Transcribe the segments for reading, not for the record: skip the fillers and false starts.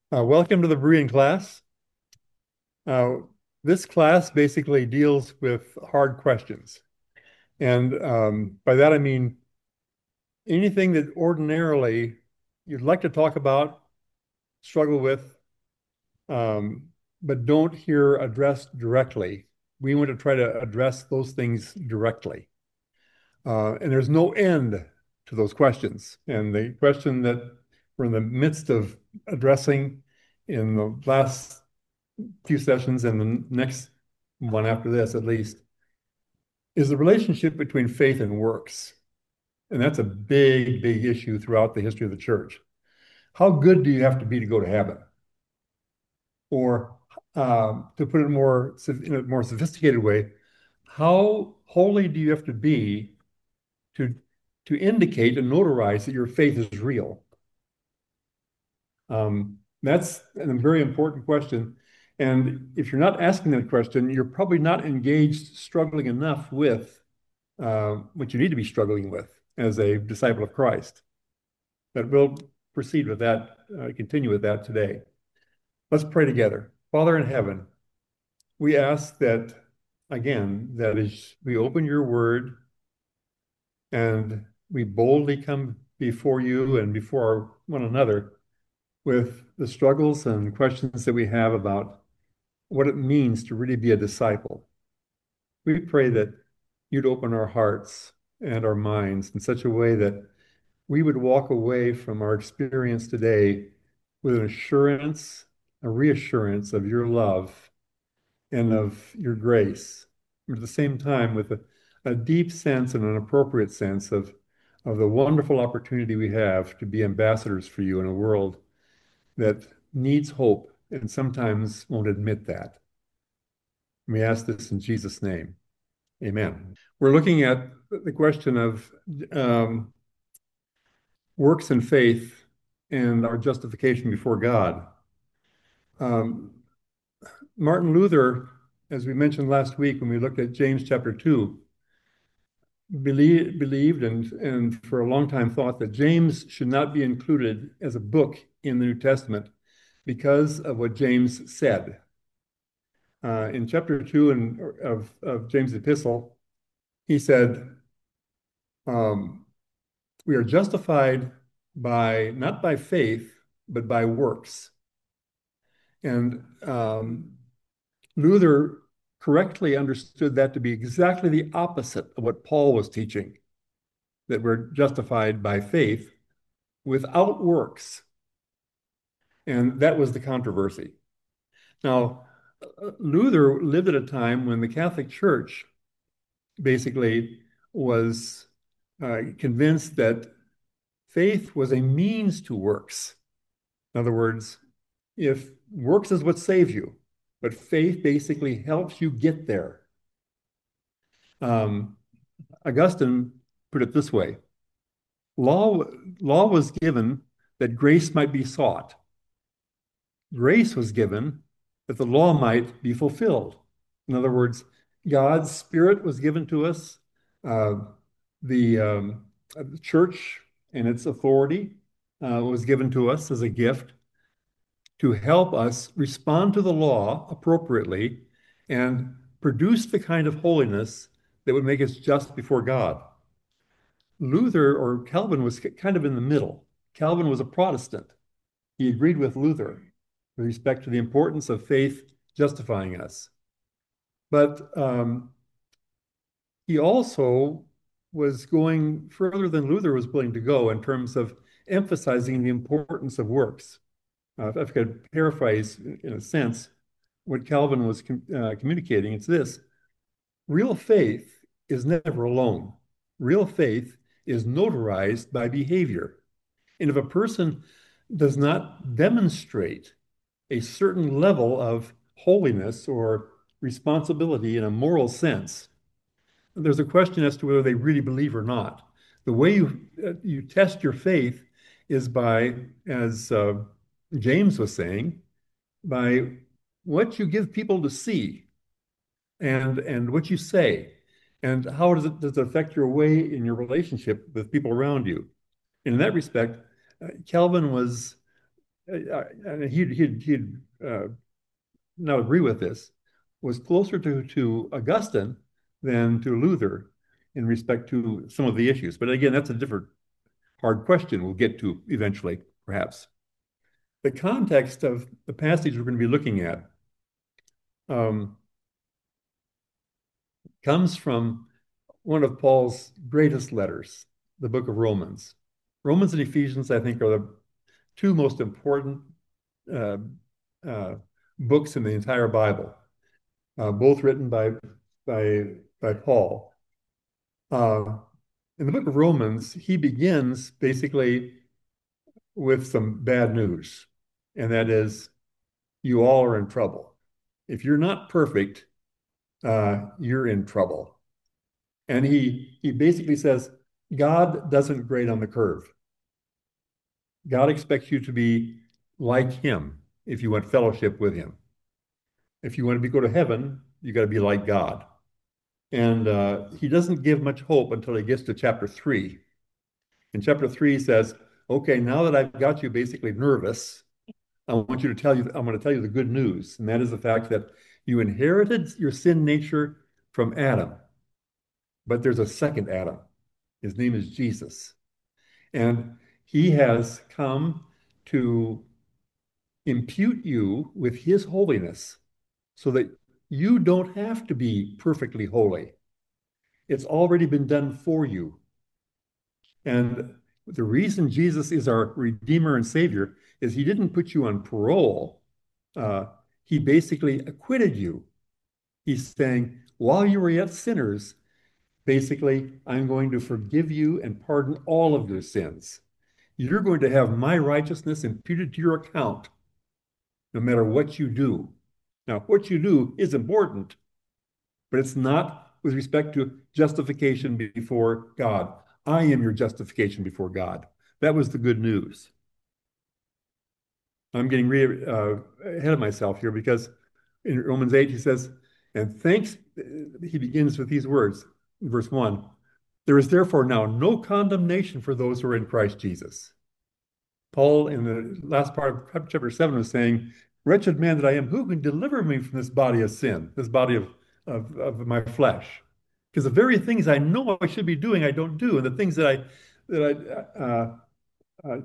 Welcome to the Berean class. Uh, this class basically deals with hard questions. And by that I mean anything that ordinarily you'd like to talk about, struggle with, um, but don't hear addressed directly. We want to try to address those things directly. And there's no end to those questions. And the question that we're in the midst of addressing in the last few sessions and the next one after this, at least, is the relationship between faith and works. And that's a big, big issue throughout the history of the church. How good do you have to be to go to heaven? Or to put it in a more sophisticated way, how holy do you have to be to indicate and notarize that your faith is real? That's a very important question. And if you're not asking that question, you're probably not engaged, struggling enough with what you need to be struggling with as a disciple of Christ. But we'll proceed with that, continue with that today. Let's pray together. Father in heaven, we ask that, again, that as we open your word and we boldly come before you and before one another with the struggles and questions that we have about what it means to really be a disciple. We pray that you'd open our hearts and our minds in such a way that we would walk away from our experience today with an assurance, a reassurance of your love and of your grace, but at the same time with a deep sense and an appropriate sense of the wonderful opportunity we have to be ambassadors for you in a world that needs hope and sometimes won't admit that. We ask this in Jesus' name. Amen. We're looking at the question of um, works and faith and our justification before God. Um, Martin Luther, as we mentioned last week when we looked at James chapter 2, believed and for a long time thought that James should not be included as a book in the New Testament because of what James said. In chapter 2 of James' epistle, he said, we are justified by not by faith, but by works. And Luther correctly understood that to be exactly the opposite of what Paul was teaching, that we're justified by faith without works. And that was the controversy. Now, Luther lived at a time when the Catholic Church basically was convinced that faith was a means to works. In other words, if works is what saves you, but faith basically helps you get there. Um, Augustine put it this way: law, law was given that grace might be sought. Grace was given that the law might be fulfilled. In other words, God's Spirit was given to us. Uh, the church and its authority was given to us as a gift to help us respond to the law appropriately and produce the kind of holiness that would make us just before God. Luther or Calvin was kind of in the middle. Calvin was a Protestant. He agreed with Luther with respect to the importance of faith justifying us. But he also was going further than Luther was willing to go in terms of emphasizing the importance of works. If I could paraphrase, in a sense, what Calvin was communicating, it's this: real faith is never alone. Real faith is notarized by behavior. And if a person does not demonstrate a certain level of holiness or responsibility in a moral sense, there's a question as to whether they really believe or not. The way you test your faith is by, as James was saying, by what you give people to see and what you say, and how does it affect your way in your relationship with people around you. And in that respect, Calvin was and he'd not agree with this, was closer to Augustine than to Luther in respect to some of the issues. But again, that's a different hard question we'll get to eventually, perhaps. The context of the passage we're going to be looking at um, comes from one of Paul's greatest letters, the book of Romans. Romans and Ephesians, I think, are the two most important uh, uh, books in the entire Bible, both written by Paul. Uh, in the book of Romans, he begins basically with some bad news, and that is you all are in trouble. If you're not perfect, you're in trouble. And he basically says God doesn't grade on the curve. God expects you to be like him if you want fellowship with him. If you want to go to heaven, you got to be like God. And he doesn't give much hope until he gets to chapter 3. And chapter 3 says, okay, now that I've got you basically nervous, I'm going to tell you the good news. And that is the fact that you inherited your sin nature from Adam, but there's a second Adam. His name is Jesus. And he has come to impute you with his holiness so that you don't have to be perfectly holy. It's already been done for you. And the reason Jesus is our Redeemer and Savior is he didn't put you on parole. Uh, he basically acquitted you. He's saying, while you were yet sinners, basically, I'm going to forgive you and pardon all of your sins. You're going to have my righteousness imputed to your account, no matter what you do. Now, what you do is important, but it's not with respect to justification before God. I am your justification before God. That was the good news. I'm getting ahead of myself here because in Romans 8, he says, and thanks, he begins with these words, verse 1, there is therefore now no condemnation for those who are in Christ Jesus. Paul, in the last part of chapter 7, was saying, wretched man that I am, who can deliver me from this body of sin, this body of my flesh? Because the very things I know I should be doing, I don't do. And the things uh,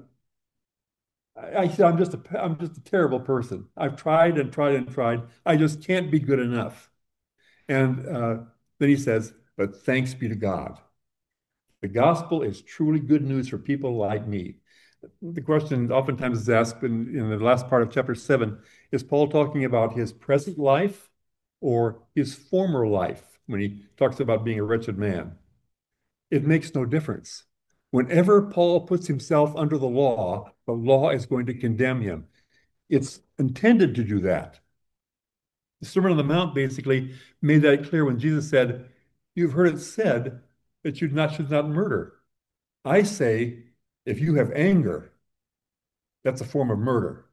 I'm just a terrible person. I've tried and tried and tried. I just can't be good enough. And then he says, but thanks be to God. The gospel is truly good news for people like me. The question oftentimes is asked in the last part of chapter 7, is Paul talking about his present life or his former life when he talks about being a wretched man? It makes no difference. Whenever Paul puts himself under the law is going to condemn him. It's intended to do that. The Sermon on the Mount basically made that clear when Jesus said, you've heard it said that should not murder. I say, if you have anger, that's a form of murder.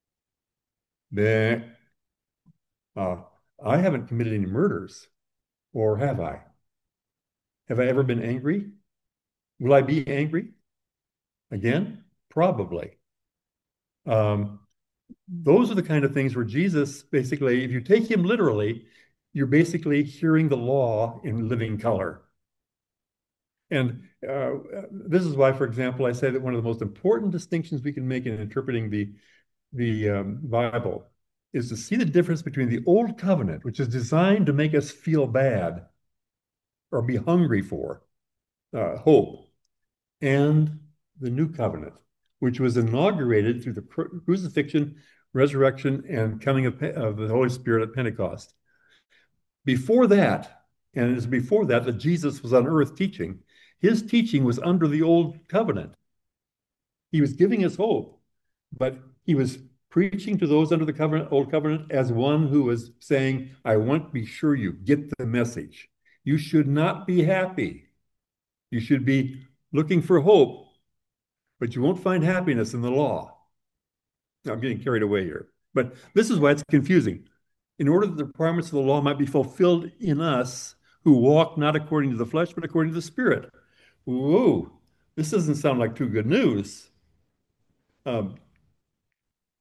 Then, uh, I haven't committed any murders, or have I? Have I ever been angry? Will I be angry again? Probably. Um, those are the kind of things where Jesus basically, if you take him literally, you're basically hearing the law in living color. And this is why, for example, I say that one of the most important distinctions we can make in interpreting the Bible is to see the difference between the Old Covenant, which is designed to make us feel bad or be hungry for hope, and the New Covenant, which was inaugurated through the crucifixion, resurrection, and coming of the Holy Spirit at Pentecost. Before that, and it is before that that Jesus was on earth teaching, his teaching was under the Old Covenant. He was giving us hope, but he was preaching to those under the Old Covenant as one who was saying, I want to be sure you get the message. You should not be happy. You should be looking for hope, but you won't find happiness in the law. Now, I'm getting carried away here, but this is why it's confusing. In order that the requirements of the law might be fulfilled in us who walk not according to the flesh, but according to the Spirit. Whoa, this doesn't sound like too good news. Um,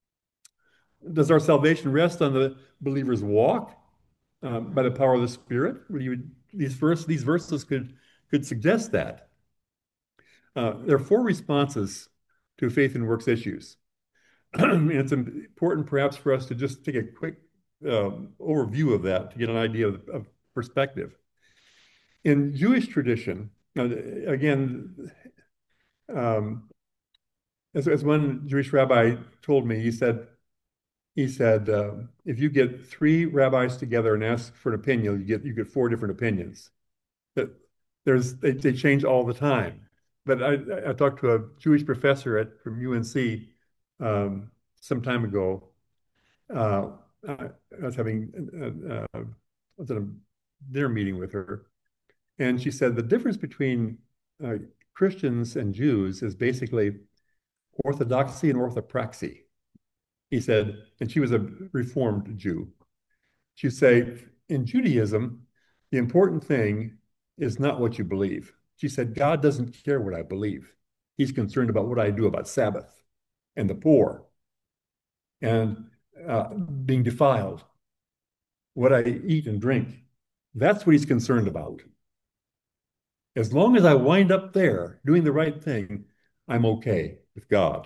Does our salvation rest on the believer's walk by the power of the Spirit? These verses could suggest that. There are four responses to faith and works issues. And it's important perhaps for us to just take a quick overview of that to get an idea of perspective. In Jewish tradition, again, um, as one Jewish rabbi told me, he said, if you get three rabbis together and ask for an opinion, you get four different opinions. That they change all the time. But I talked to a Jewish professor from UNC some time ago. I was having I was at a dinner meeting with her, and she said the difference between uh, Christians and Jews is basically orthodoxy and orthopraxy. He said, and she was a Reformed Jew. She'd say, in Judaism, the important thing is not what you believe. She said, God doesn't care what I believe. He's concerned about what I do about Sabbath and the poor and being defiled, what I eat and drink. That's what he's concerned about. As long as I wind up there doing the right thing, I'm okay with God.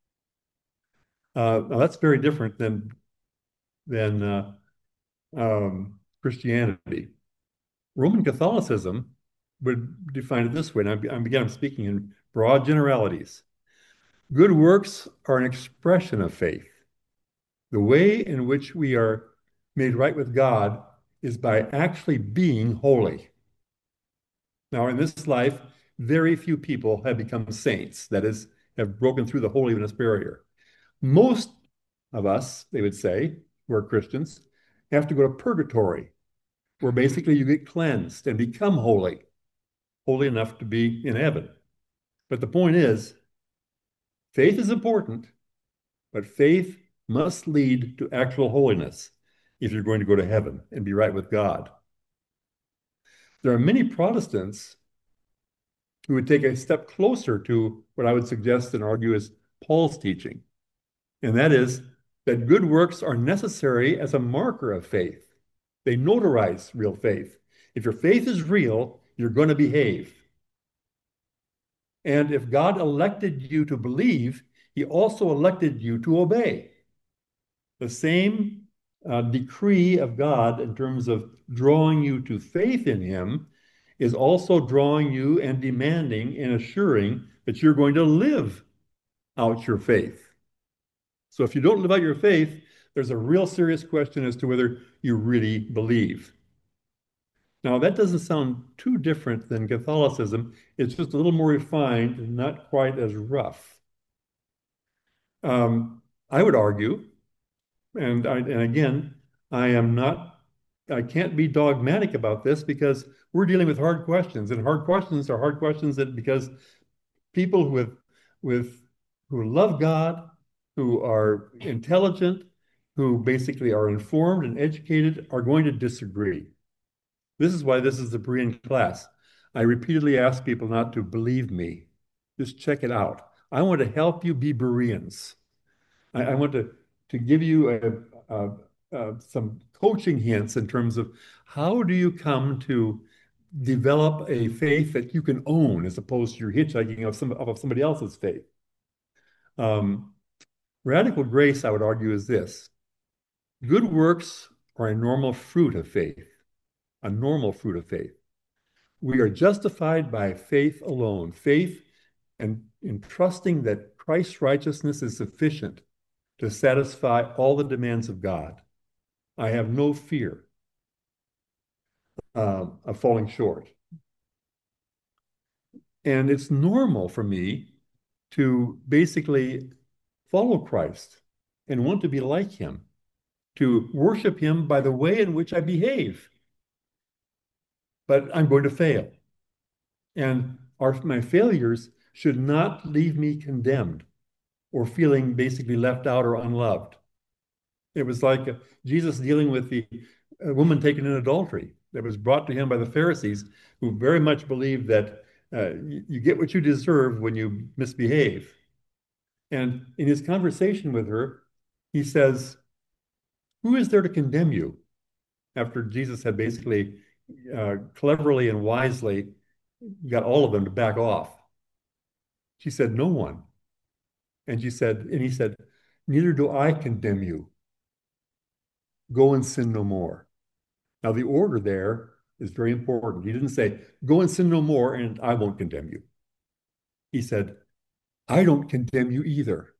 Now that's very different than Christianity. Roman Catholicism would define it this way, and I'm speaking in broad generalities. Good works are an expression of faith. The way in which we are made right with God is by actually being holy. Now, in this life, very few people have become saints, that is, have broken through the holiness barrier. Most of us, they would say, who are Christians, have to go to purgatory, where basically you get cleansed and become holy, holy enough to be in heaven. But the point is, faith is important, but faith must lead to actual holiness if you're going to go to heaven and be right with God. There are many Protestants who would take a step closer to what I would suggest and argue is Paul's teaching, and that is that good works are necessary as a marker of faith. They notarize real faith. If your faith is real, you're going to behave. And if God elected you to believe, he also elected you to obey. The same decree of God in terms of drawing you to faith in him is also drawing you and demanding and assuring that you're going to live out your faith. So if you don't live out your faith, there's a real serious question as to whether you really believe. Now, that doesn't sound too different than Catholicism. It's just a little more refined and not quite as rough. I would argue, and again, I am not, I can't be dogmatic about this because we're dealing with hard questions, and hard questions are hard questions that because people with who love God, who are intelligent, who basically are informed and educated, are going to disagree. This is why this is the Berean class. I repeatedly ask people not to believe me. Just check it out. I want to help you be Bereans. I want to give you some coaching hints in terms of how do you come to develop a faith that you can own as opposed to your hitchhiking of somebody else's faith. Um, Radical grace, I would argue, is this. Good works are a normal fruit of faith, a normal fruit of faith. We are justified by faith alone, faith and in trusting that Christ's righteousness is sufficient to satisfy all the demands of God. I have no fear of falling short. And it's normal for me to basically follow Christ and want to be like him, to worship him by the way in which I behave. But I'm going to fail. And my failures should not leave me condemned or feeling basically left out or unloved. It was like Jesus dealing with the woman taken in adultery that was brought to him by the Pharisees, who very much believed that you get what you deserve when you misbehave. And in his conversation with her, he says, Who is there to condemn you? After Jesus had basically cleverly and wisely got all of them to back off. She said, no one. And he said, neither do I condemn you. Go and sin no more. Now, the order there is very important. He didn't say, go and sin no more and I won't condemn you. He said, I don't condemn you either,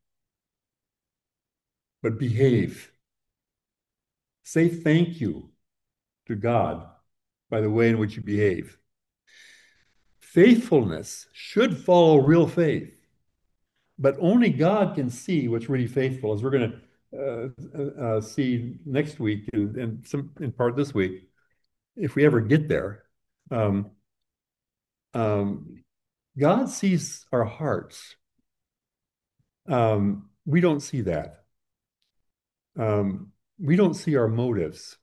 but behave. Say thank you to God by the way in which you behave. Faithfulness should follow real faith, but only God can see what's really faithful, as we're going to see next week and some in part this week, if we ever get there. Um, um, God sees our hearts. We don't see that. We don't see our motives.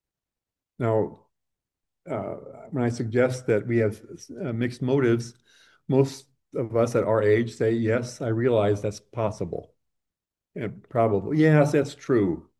Now, uh, when I suggest that we have mixed motives, most of us at our age say, yes, I realize that's possible. And probably, yes, that's true.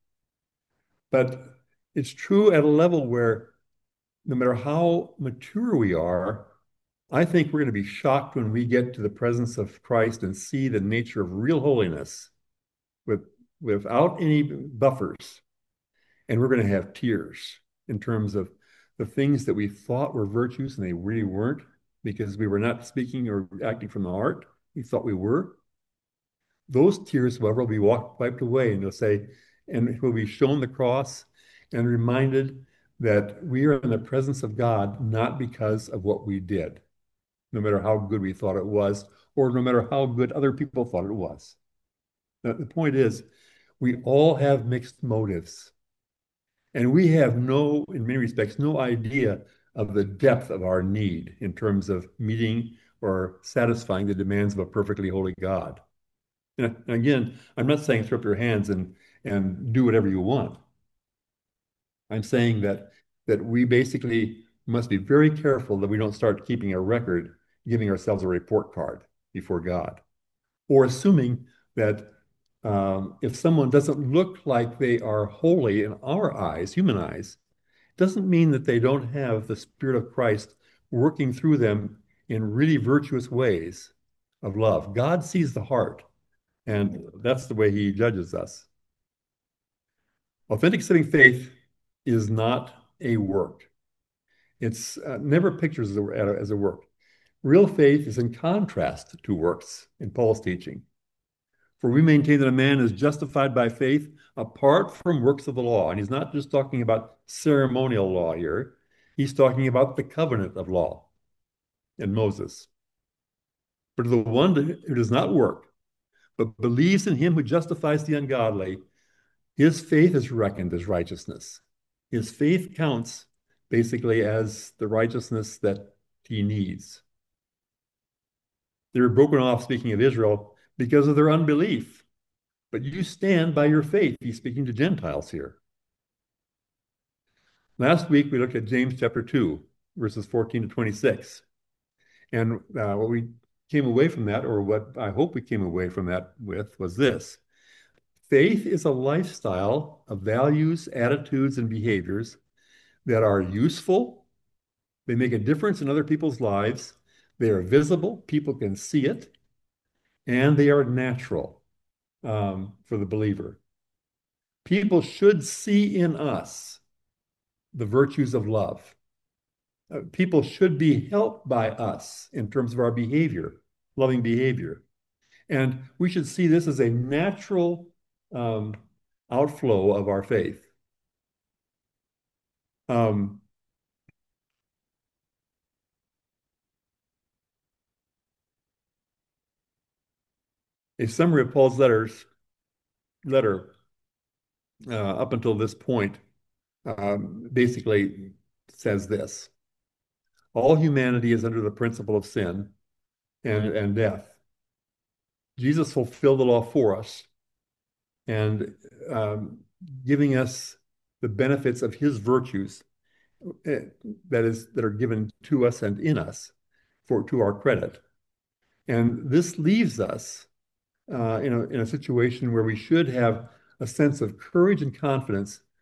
But it's true at a level where no matter how mature we are, I think we're going to be shocked when we get to the presence of Christ and see the nature of real holiness with, without any buffers. And we're going to have tears in terms of the things that we thought were virtues and they really weren't because we were not speaking or acting from the heart. We thought we were. Those tears, however, will be wiped away and they'll say, and we'll be shown the cross and reminded that we are in the presence of God not because of what we did, no matter how good we thought it was, or no matter how good other people thought it was. The point is, we all have mixed motives. And we have no, in many respects, no idea of the depth of our need in terms of meeting or satisfying the demands of a perfectly holy God. And again, I'm not saying throw up your hands and do whatever you want. I'm saying that we basically must be very careful that we don't start keeping a record, giving ourselves a report card before God, or assuming that if someone doesn't look like they are holy in our eyes, human eyes, doesn't mean that they don't have the Spirit of Christ working through them in really virtuous ways of love. God sees the heart, and that's the way He judges us. Authentic saving faith is not a work. It's never pictures as a work. Real faith is in contrast to works in Paul's teaching. For we maintain that a man is justified by faith apart from works of the law. And he's not just talking about ceremonial law here. He's talking about the covenant of law in Moses. But to the one who does not work, but believes in him who justifies the ungodly, his faith is reckoned as righteousness. His faith counts basically as the righteousness that he needs. They were broken off, speaking of Israel, because of their unbelief. But you stand by your faith. He's speaking to Gentiles here. Last week, we looked at James chapter 2, verses 14 to 26. And what we came away from that, or what I hope we came away from that with, was this. Faith is a lifestyle of values, attitudes, and behaviors that are useful. They make a difference in other people's lives. They are visible. People can see it. And they are natural for the believer. People should see in us the virtues of love. People should be helped by us in terms of our behavior, loving behavior. And we should see this as a natural um, outflow of our faith. Um, a summary of Paul's letter up until this point basically says this. All humanity is under the principle of sin and death. Jesus fulfilled the law for us and giving us the benefits of his virtues that are given to us and in us to our credit. And this leaves us in a situation where we should have a sense of courage and confidence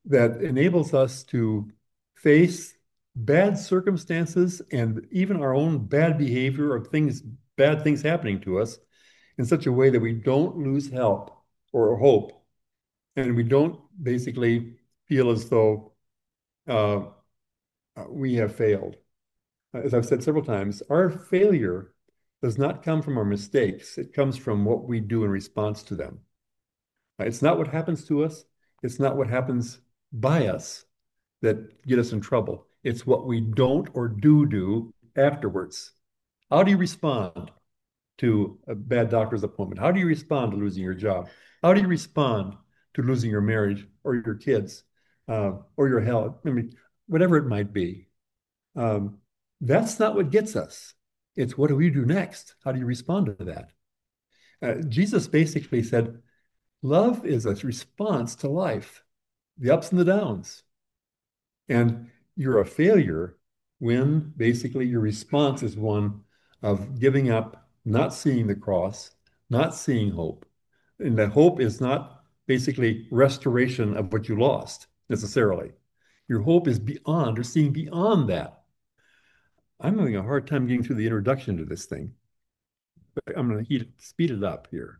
that enables us to face bad circumstances and even our own bad behavior or bad things happening to us in such a way that we don't lose help or hope, and we don't basically feel as though uh, we have failed. As I've said several times, our failure does not come from our mistakes. It comes from what we do in response to them. It's not what happens to us. It's not what happens by us that get us in trouble. It's what we don't or do afterwards. How do you respond to a bad doctor's appointment? How do you respond to losing your job? How do you respond to losing your marriage or your kids or your health? I mean, whatever it might be. Um, that's not what gets us. It's what do we do next? How do you respond to that? Jesus basically said, love is a response to life, the ups and the downs. And you're a failure when basically your response is one of giving up, not seeing the cross, not seeing hope. And the hope is not basically restoration of what you lost necessarily. Your hope is beyond or seeing beyond that. I'm having a hard time getting through the introduction to this thing. But I'm going to speed it up here.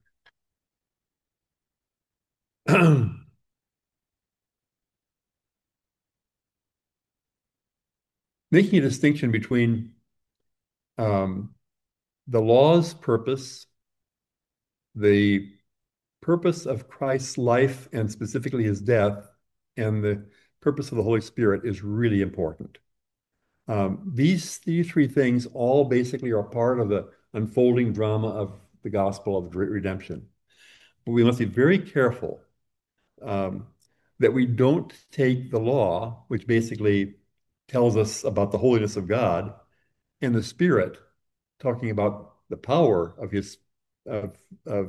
Making a distinction between um, the law's purpose, the purpose of Christ's life and specifically his death, and the purpose of the Holy Spirit is really important. These three things all basically are part of the unfolding drama of the gospel of redemption. But we must be very careful um, that we don't take the law, which basically tells us about the holiness of God, and the Spirit, talking about the power of his of of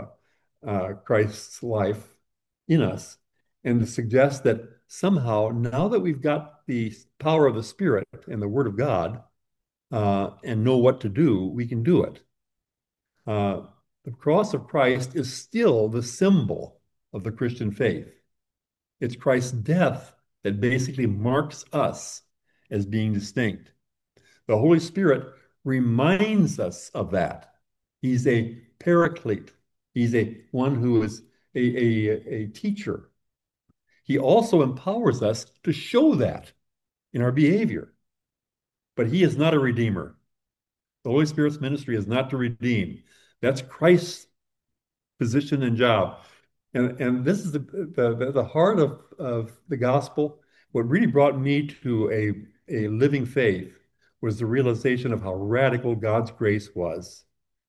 Christ's life in us, and to suggest that somehow, now that we've got the power of the Spirit and the Word of God, and know what to do, we can do it. Uh, the cross of Christ is still the symbol of the Christian faith. It's Christ's death that basically marks us as being distinct. The Holy Spirit reminds us of that. He's a paraclete. He's a one who is a teacher. He also empowers us to show that in our behavior. But he is not a redeemer. The Holy Spirit's ministry is not to redeem. That's Christ's position and job. And this is the heart of the gospel. What really brought me to a living faith was the realization of how radical God's grace was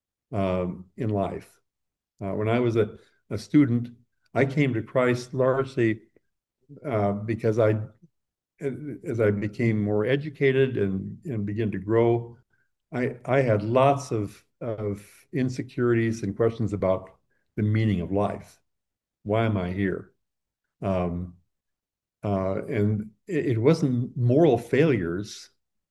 in life. When I was a student, I came to Christ largely because as I became more educated and began to grow, I had lots of insecurities and questions about the meaning of life. Why am I here? Um, and it wasn't moral failures.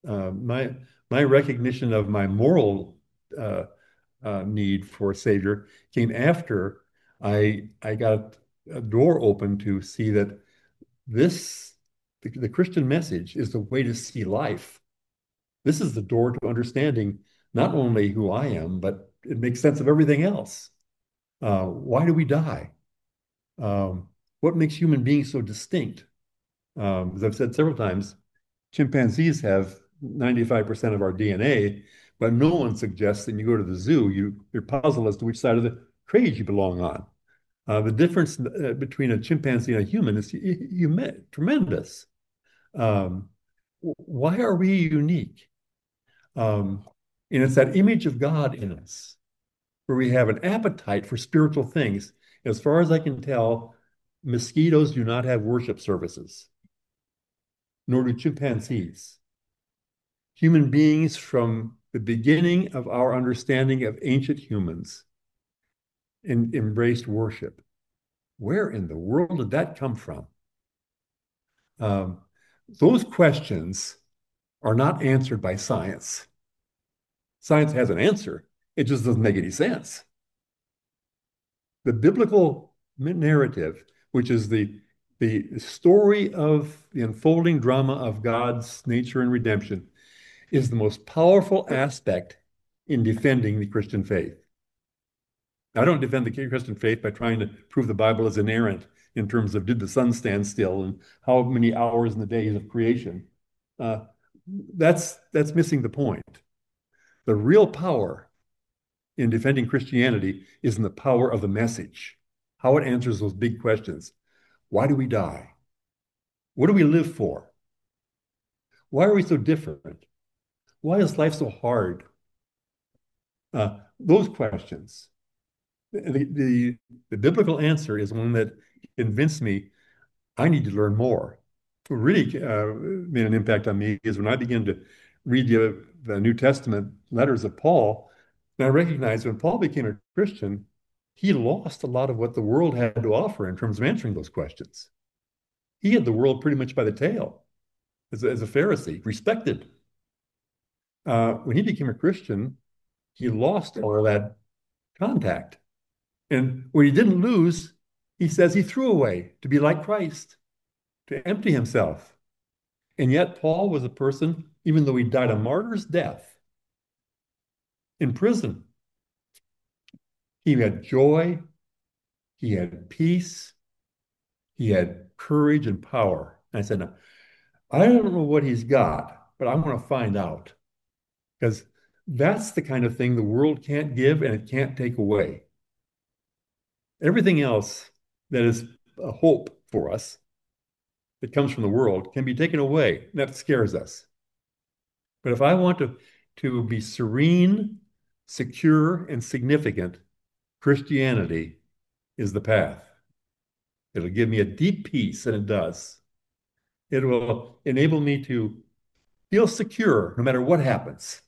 My recognition of my moral uh, need for a savior came after I got a door open to see that this the Christian message is the way to see life. This is the door to understanding not only who I am, but it makes sense of everything else. Why do we die? Um, what makes human beings so distinct? As I've said several times, chimpanzees have 95% of our DNA, but no one suggests that when you go to the zoo, you're puzzled as to which side of the cage you belong on. The difference between a chimpanzee and a human is tremendous. Um, why are we unique? Um, and it's that image of God in us where we have an appetite for spiritual things. As far as I can tell, mosquitoes do not have worship services, nor do chimpanzees. Human beings, from the beginning of our understanding of ancient humans, embraced worship. Where in the world did that come from? Um, those questions are not answered by science. Science has an answer, it just doesn't make any sense. The biblical narrative, which is the The story of the unfolding drama of God's nature and redemption is the most powerful aspect in defending the Christian faith. I don't defend the Christian faith by trying to prove the Bible is inerrant in terms of did the sun stand still and how many hours in the days of creation. Uh, that's missing the point. The real power in defending Christianity is in the power of the message, how it answers those big questions. Why do we die? What do we live for? Why are we so different? Why is life so hard? Those questions. The biblical answer is one that convinced me I need to learn more. What really made an impact on me is when I began to read the New Testament letters of Paul, and I recognized when Paul became a Christian, he lost a lot of what the world had to offer in terms of answering those questions. He had the world pretty much by the tail as a Pharisee, respected. When he became a Christian, he lost all of that contact. And what he didn't lose, he says he threw away to be like Christ, to empty himself. And yet, Paul was a person, even though he died a martyr's death in prison, he had joy, he had peace, he had courage and power. And I said, "Now, I don't know what he's got, but I want to find out because that's the kind of thing the world can't give and it can't take away. Everything else that is a hope for us that comes from the world can be taken away. That scares us. But if I want to be serene, secure, and significant, Christianity is the path. It'll give me a deep peace, and it does. It will enable me to feel secure no matter what happens.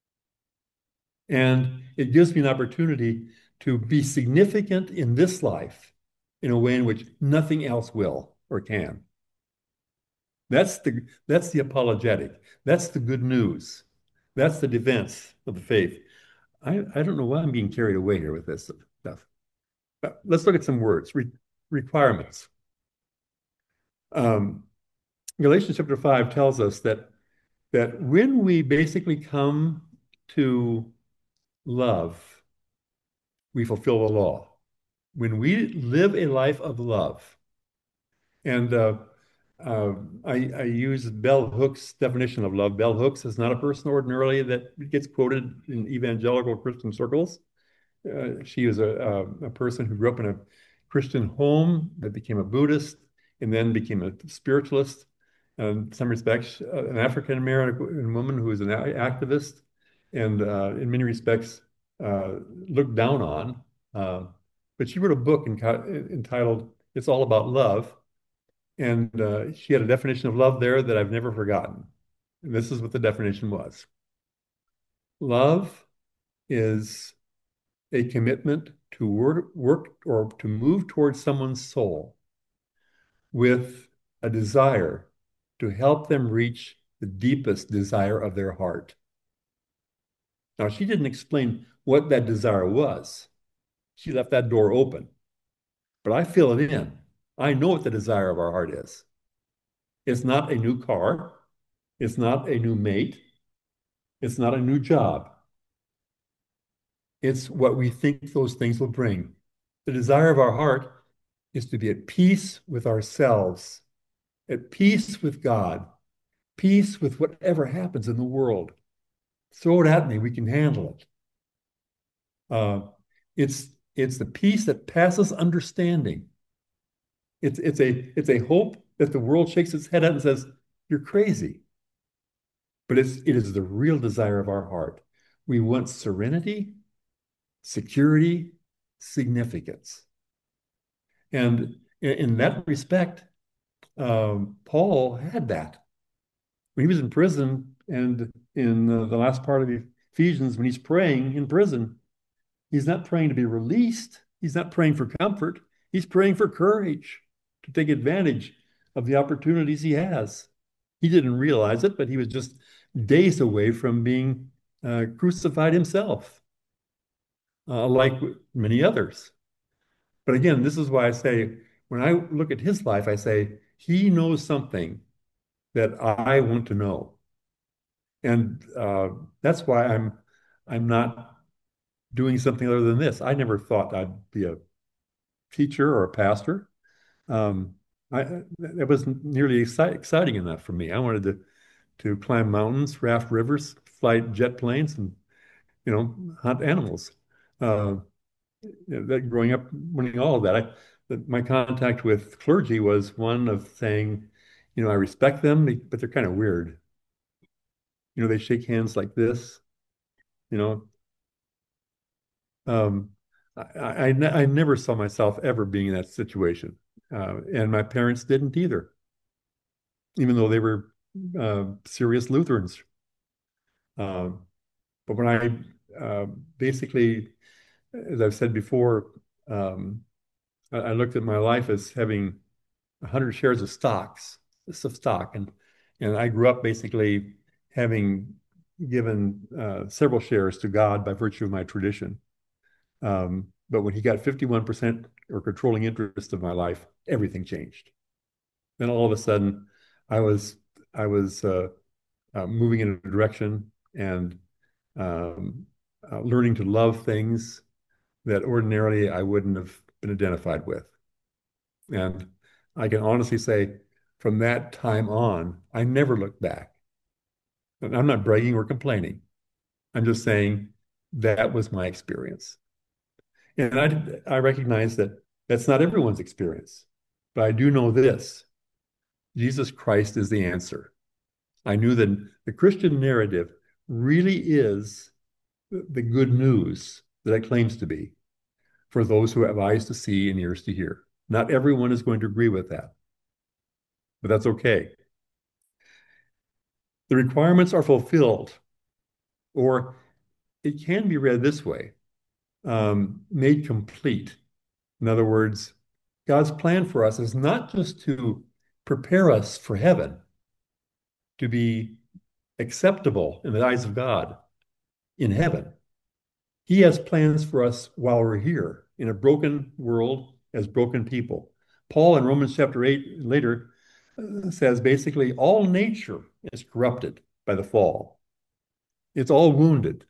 And it gives me an opportunity to be significant in this life in a way in which nothing else will or can. That's the apologetic. That's the good news. That's the defense of the faith. I don't know why I'm being carried away here with this stuff. Let's look at some words. Requirements. Um, Galatians chapter 5 tells us that when we basically come to love, we fulfill the law. When we live a life of love, and uh, I use Bell Hooks' definition of love. Bell Hooks is not a person ordinarily that gets quoted in evangelical Christian circles. She was a person who grew up in a Christian home that became a Buddhist and then became a spiritualist. In some respects, an African American woman who is an activist, and in many respects looked down on. But she wrote a book entitled "It's All About Love," and she had a definition of love there that I've never forgotten. And this is what the definition was: love is a commitment to work or to move towards someone's soul with a desire to help them reach the deepest desire of their heart. Now, she didn't explain what that desire was. She left that door open, but I fill it in. I know what the desire of our heart is. It's not a new car. It's not a new mate. It's not a new job. It's what we think those things will bring. The desire of our heart is to be at peace with ourselves, at peace with God, peace with whatever happens in the world. Throw it at me, we can handle it. Uh, it's the peace that passes understanding. It's a hope that the world shakes its head at and says, "You're crazy." But it is the real desire of our heart. We want serenity, security, significance. And in that respect, Paul had that. When he was in prison and in the last part of Ephesians, when he's praying in prison, he's not praying to be released. He's not praying for comfort. He's praying for courage to take advantage of the opportunities he has. He didn't realize it, but he was just days away from being crucified himself, like many others. But again, this is why I say when I look at his life, I say, he knows something that I want to know. And that's why I'm not doing something other than this. I never thought I'd be a teacher or a pastor. Um, that wasn't nearly exciting enough for me. I wanted to climb mountains, raft rivers, fly jet planes, and hunt animals. Uh, that growing up, wanting all of that, my contact with clergy was one of saying, I respect them, but they're kind of weird. They shake hands like this. You know, um, I never saw myself ever being in that situation, and my parents didn't either, even though they were serious Lutherans. Um, but when basically, as I've said before, um, I looked at my life as having 100 shares of stock, and I grew up basically having given several shares to God by virtue of my tradition. But when he got 51% or controlling interest of my life, everything changed. Then all of a sudden, I was I was moving in a direction and um, learning to love things that ordinarily I wouldn't have been identified with. And I can honestly say, from that time on, I never looked back. And I'm not bragging or complaining. I'm just saying that was my experience. And I recognize that that's not everyone's experience. But I do know this: Jesus Christ is the answer. I knew that the Christian narrative really is the good news that it claims to be for those who have eyes to see and ears to hear. Not everyone is going to agree with that, but that's okay. The requirements are fulfilled, or it can be read this way, made complete. In other words, God's plan for us is not just to prepare us for heaven, to be acceptable in the eyes of God in heaven. He has plans for us while we're here in a broken world as broken people. Paul in Romans chapter 8 later says basically all nature is corrupted by the fall. It's all wounded.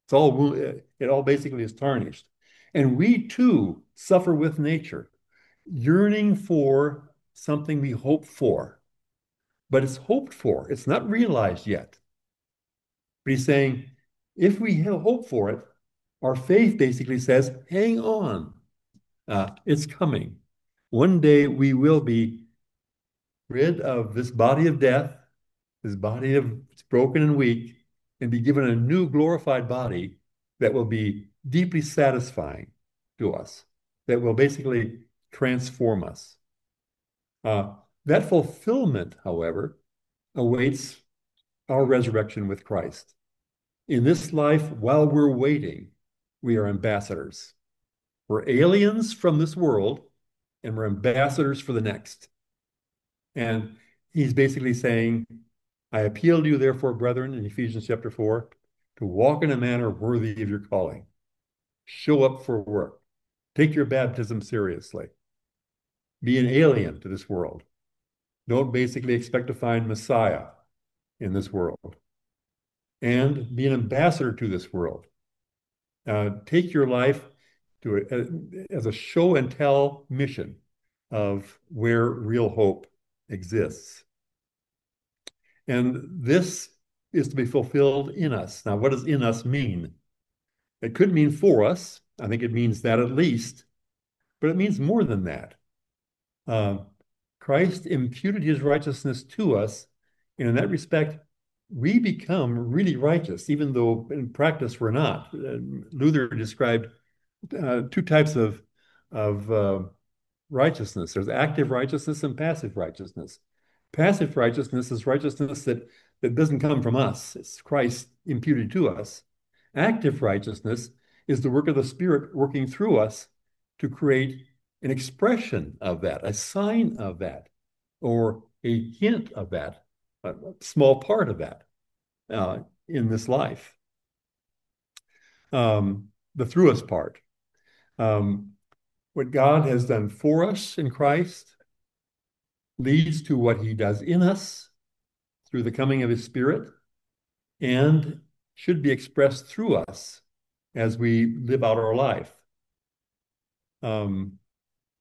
It all basically is tarnished. And we too suffer with nature, yearning for something we hope for, but it's hoped for. It's not realized yet. But he's saying, if we hope for it, our faith basically says, hang on, it's coming. One day we will be rid of this body of death, this body of it's broken and weak, and be given a new glorified body that will be deeply satisfying to us, that will basically transform us. Uh, that fulfillment, however, awaits our resurrection with Christ. In this life, while we're waiting, we are ambassadors. We're aliens from this world, and we're ambassadors for the next. And he's basically saying, I appeal to you, therefore, brethren, in Ephesians chapter 4, to walk in a manner worthy of your calling. Show up for work. Take your baptism seriously. Be an alien to this world. Don't basically expect to find Messiah in this world. And be an ambassador to this world. Take your life as a show and tell mission of where real hope exists. And this is to be fulfilled in us. Now, what does in us mean? It could mean for us. I think it means that at least, but it means more than that. Uh, Christ imputed his righteousness to us, and in that respect, we become really righteous, even though in practice we're not. Luther described two types of righteousness. There's active righteousness and passive righteousness. Passive righteousness is righteousness that doesn't come from us. It's Christ imputed to us. Active righteousness is the work of the Spirit working through us to create an expression of that, a sign of that, or a hint of that, a small part of that in this life. The through us part. Um, what God has done for us in Christ leads to what he does in us through the coming of his Spirit and should be expressed through us as we live out our life. Um,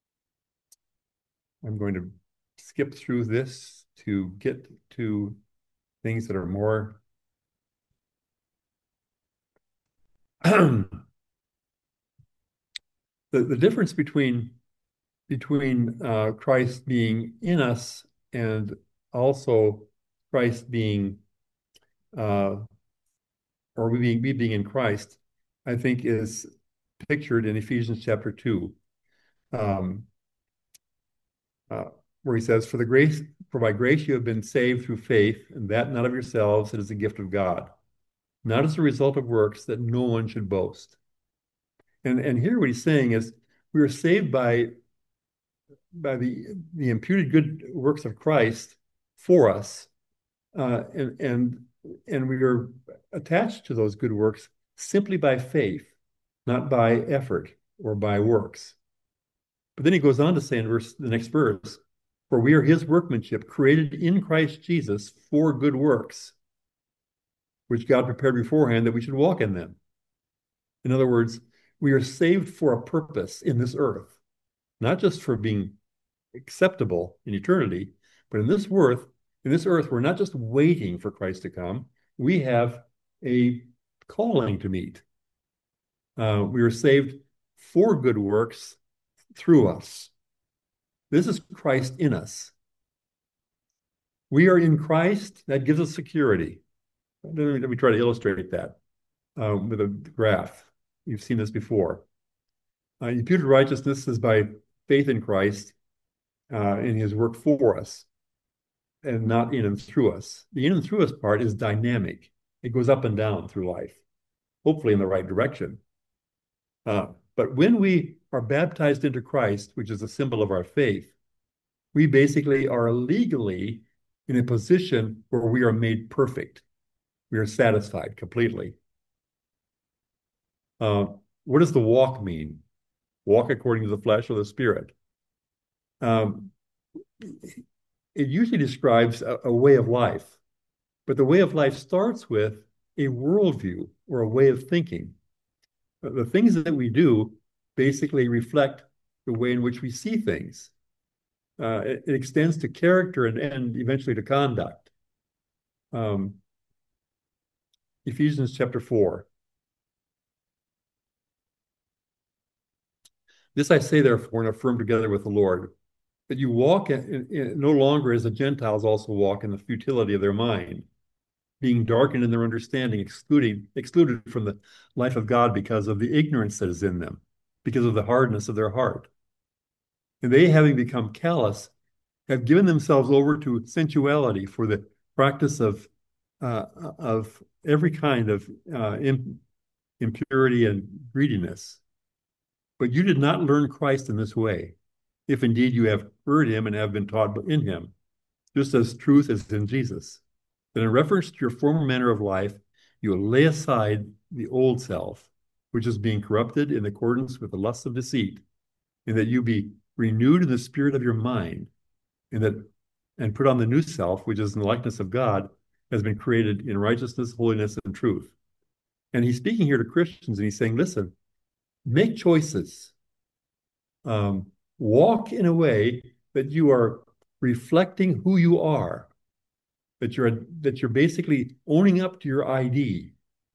I'm going to skip through this to get to things that are more the difference between Christ being in us and also Christ being uh, or we being in Christ, I think is pictured in Ephesians chapter 2, um, uh, where he says, for by grace you have been saved through faith, and that not of yourselves, it is a gift of God, not as a result of works, that no one should boast. And here what he's saying is we are saved by the imputed good works of Christ for us, uh, and and and we are attached to those good works simply by faith, not by effort or by works. But then he goes on to say in the next verse, for we are his workmanship, created in Christ Jesus for good works, which God prepared beforehand that we should walk in them. In other words, we are saved for a purpose in this earth, not just for being acceptable in eternity, but in this earth, we're not just waiting for Christ to come. We have a calling to meet. We are saved for good works through us. This is Christ in us. We are in Christ. That gives us security. Let me try to illustrate that with a graph. You've seen this before. Imputed righteousness is by faith in Christ in his work for us and not in and through us. The in and through us part is dynamic. It goes up and down through life, hopefully in the right direction. But when we are baptized into Christ, which is a symbol of our faith, we basically are legally in a position where we are made perfect. We are satisfied completely. What does the walk mean? Walk according to the flesh or the spirit? Um, it usually describes a way of life, but the way of life starts with a worldview or a way of thinking. The things that we do basically reflect the way in which we see things. It extends to character and eventually to conduct. Um, Ephesians chapter 4. This I say, therefore, and affirm together with the Lord, that you walk no longer as the Gentiles also walk in the futility of their mind, being darkened in their understanding, excluded from the life of God because of the ignorance that is in them, because of the hardness of their heart. And they, having become callous, have given themselves over to sensuality for the practice of every kind of impurity and greediness. But you did not learn Christ in this way, if indeed you have heard him and have been taught in him, just as truth is in Jesus. That in reference to your former manner of life, you will lay aside the old self, which is being corrupted in accordance with the lusts of deceit, and that you be renewed in the spirit of your mind, and put on the new self, which is in the likeness of God, has been created in righteousness, holiness, and truth. And he's speaking here to Christians, and he's saying, listen, make choices. Walk in a way that you are reflecting who you are, that you're basically owning up to your ID,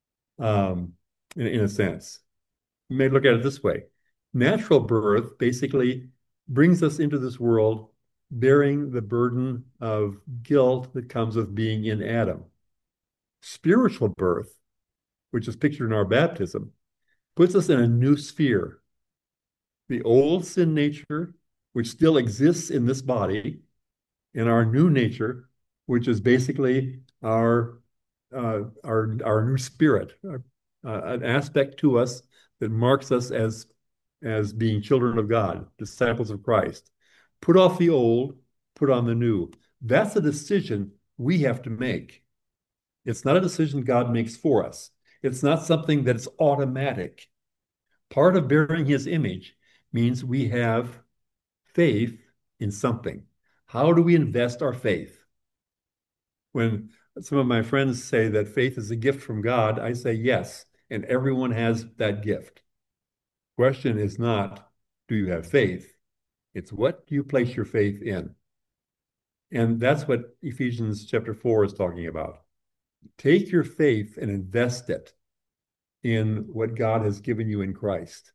in a sense. You may look at it this way. Natural birth basically brings us into this world bearing the burden of guilt that comes with being in Adam. Spiritual birth, which is pictured in our baptism, puts us in a new sphere. The old sin nature, which still exists in this body, and our new nature, which is basically our new spirit, an aspect to us that marks us as being children of God, disciples of Christ. Put off the old, put on the new. That's a decision we have to make. It's not a decision God makes for us. It's not something that's automatic. Part of bearing his image means we have faith in something. How do we invest our faith? When some of my friends say that faith is a gift from God, I say yes, and everyone has that gift. Question is not, do you have faith? It's what do you place your faith in? And that's what Ephesians chapter 4 is talking about. Take your faith and invest it in what God has given you in Christ.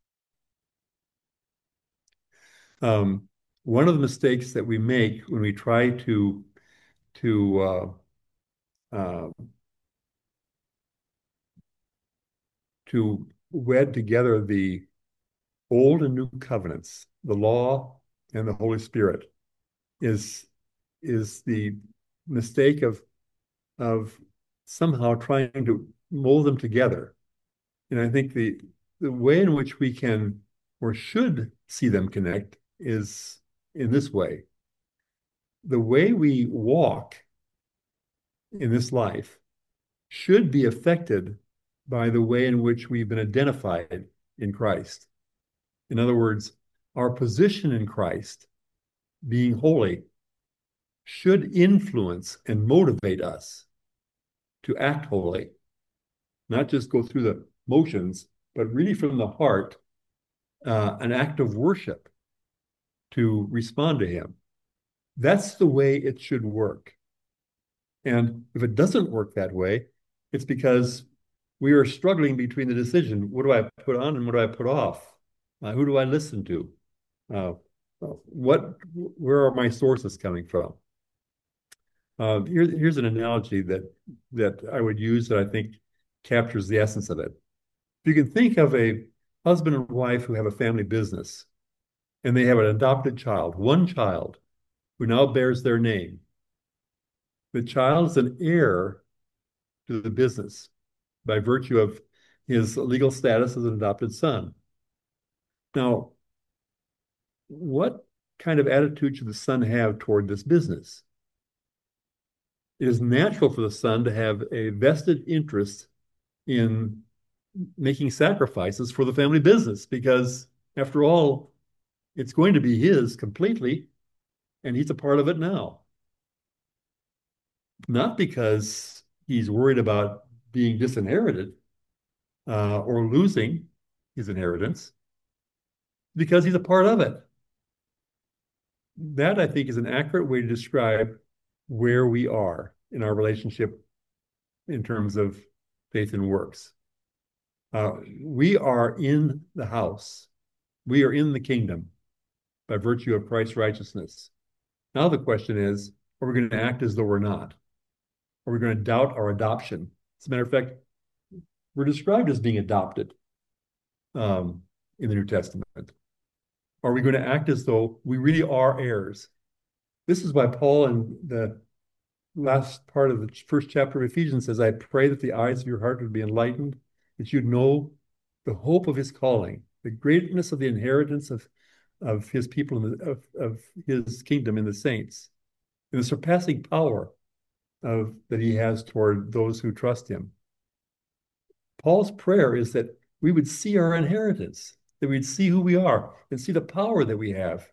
Um, One of the mistakes that we make when we try to uh, to wed together the old and new covenants, the law and the Holy Spirit, is is the mistake of somehow trying to mold them together. And I think the way in which we can or should see them connect is in this way. The way we walk in this life should be affected by the way in which we've been identified in Christ. In other words, our position in Christ, being holy, should influence and motivate us to act holy, not just go through the motions, but really from the heart, an act of worship to respond to Him. That's the way it should work. And if it doesn't work that way, it's because we are struggling between the decision, what do I put on and what do I put off? Who do I listen to? Uh, where are my sources coming from? Here's an analogy that I would use that I think captures the essence of it. If you can think of a husband and wife who have a family business and they have an adopted child, one child who now bears their name. The child is an heir to the business by virtue of his legal status as an adopted son. Now, what kind of attitude should the son have toward this business? It is natural for the son to have a vested interest in making sacrifices for the family business because, after all, it's going to be his completely, and he's a part of it now. Not because he's worried about being disinherited or losing his inheritance, because he's a part of it. That, I think, is an accurate way to describe where we are in our relationship in terms of faith and works. We are in the house. We are in the kingdom by virtue of Christ's righteousness. Now the question is, are we going to act as though we're not? Are we going to doubt our adoption? As a matter of fact, we're described as being adopted in the New Testament. Are we going to act as though we really are heirs? This is why Paul in the last part of the first chapter of Ephesians says, I pray that the eyes of your heart would be enlightened, that you'd know the hope of his calling, the greatness of the inheritance of his people, of his kingdom in the saints, and the surpassing power that he has toward those who trust him. Paul's prayer is that we would see our inheritance, that we'd see who we are and see the power that we have.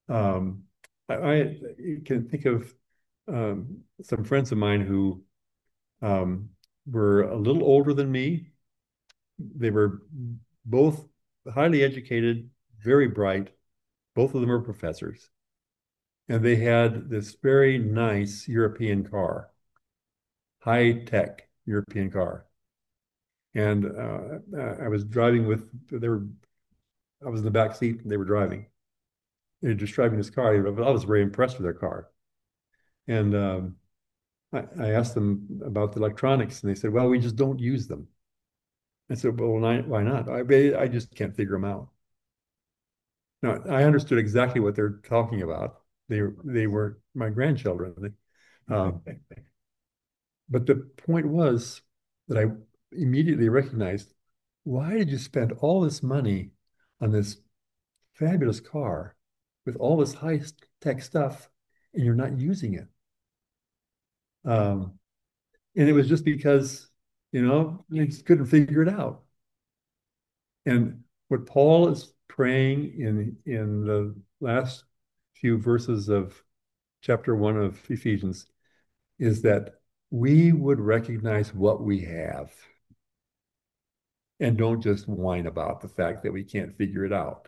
I can think of some friends of mine who were a little older than me. They were both highly educated, very bright. Both of them were professors. And they had this very nice European car, high-tech European car. And I was driving I was in the back seat and they were driving. They were just driving this car. I was very impressed with their car. And I asked them about the electronics and they said, well, we just don't use them. I said, well, why not? I just can't figure them out. Now, I understood exactly what they're talking about. They were my grandchildren. Um, but the point was that I immediately recognized, why did you spend all this money on this fabulous car with all this high-tech stuff and you're not using it? And it was just because, they just couldn't figure it out. And what Paul is praying in the last few verses of chapter 1 of Ephesians is that we would recognize what we have and don't just whine about the fact that we can't figure it out.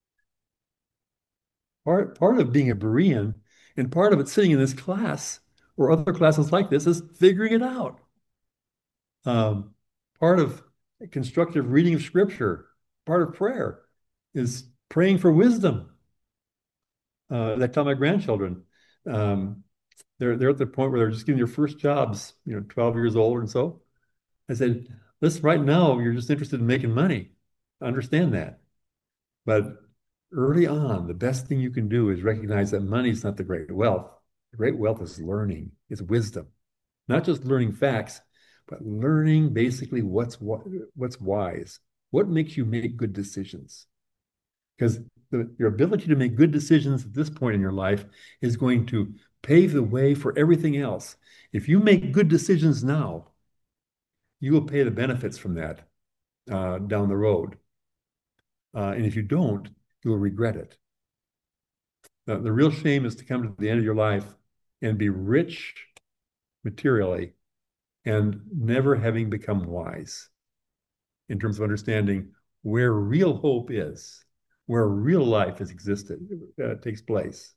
Part of being a Berean and part of it sitting in this class or other classes like this is figuring it out. Um, Part of constructive reading of scripture, part of prayer is praying for wisdom. I tell my grandchildren, um, they're at the point where they're just getting their first jobs, 12 years old and so. I said, listen, right now you're just interested in making money. I understand that. But early on, the best thing you can do is recognize that money is not the great wealth. The great wealth is learning, is wisdom. Not just learning facts, but learning basically what's wise. What makes you make good decisions? Because your ability to make good decisions at this point in your life is going to pave the way for everything else. If you make good decisions now, you will pay the benefits from that down the road. And if you don't, you will regret it. The real shame is to come to the end of your life and be rich materially and never having become wise in terms of understanding where real hope is, where real life has existed, takes place.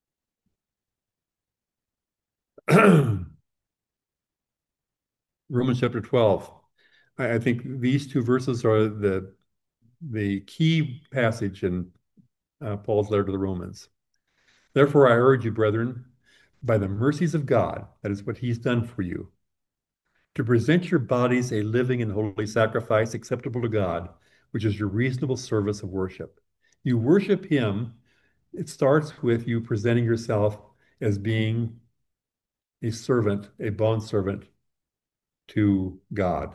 Romans chapter 12. I think these two verses are the key passage in Paul's letter to the Romans. Therefore, I urge you, brethren, by the mercies of God, that is what he's done for you, to present your bodies a living and holy sacrifice acceptable to God, which is your reasonable service of worship. You worship him. It starts with you presenting yourself as being a servant, a bondservant to God.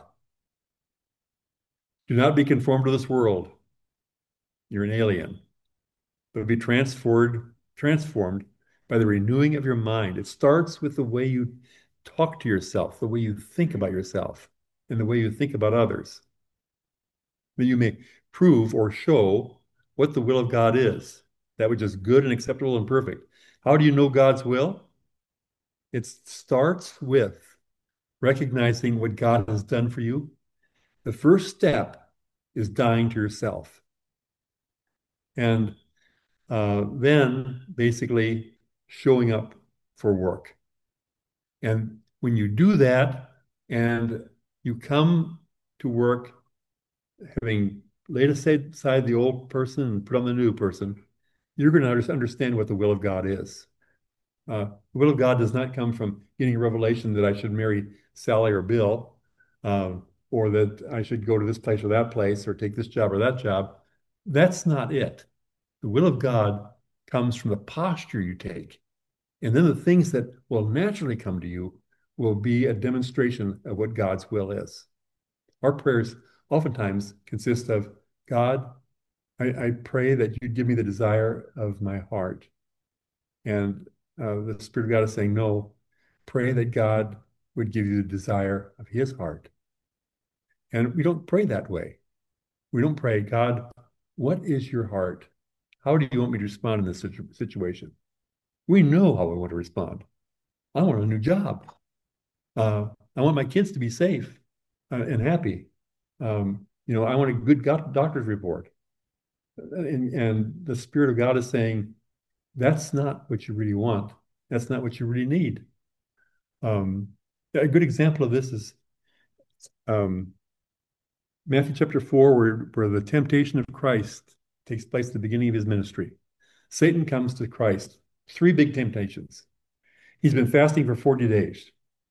Do not be conformed to this world. You're an alien, but be transformed by the renewing of your mind. It starts with the way you talk to yourself, the way you think about yourself, and the way you think about others, that you may prove or show what the will of God is, that which is good and acceptable and perfect. How do you know God's will? It starts with recognizing what God has done for you. The first step is dying to yourself. And then basically showing up for work. And when you do that and you come to work having laid aside the old person and put on the new person, you're going to understand what the will of God is. The will of God does not come from getting a revelation that I should marry Sally or Bill, uh, or that I should go to this place or that place or take this job or that job. That's not it. The will of God comes from the posture you take. And then the things that will naturally come to you will be a demonstration of what God's will is. Our prayers oftentimes consist of, God, I pray that you give me the desire of my heart. And the Spirit of God is saying, no, pray that God would give you the desire of his heart. And we don't pray that way. We don't pray, God, what is your heart? How do you want me to respond in this situation? We know how we want to respond. I want a new job. I want my kids to be safe and happy. I want a good doctor's report. And the Spirit of God is saying, that's not what you really want. That's not what you really need. A good example of this is um, Matthew chapter 4, where the temptation of Christ takes place at the beginning of his ministry. Satan comes to Christ, three big temptations. He's been fasting for 40 days,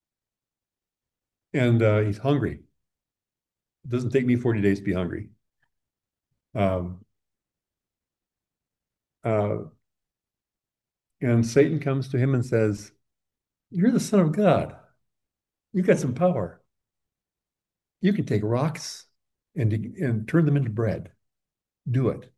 and he's hungry. It doesn't take me 40 days to be hungry. Um, uh, and Satan comes to him and says, you're the Son of God. You've got some power. You can take rocks and turn them into bread. Do it.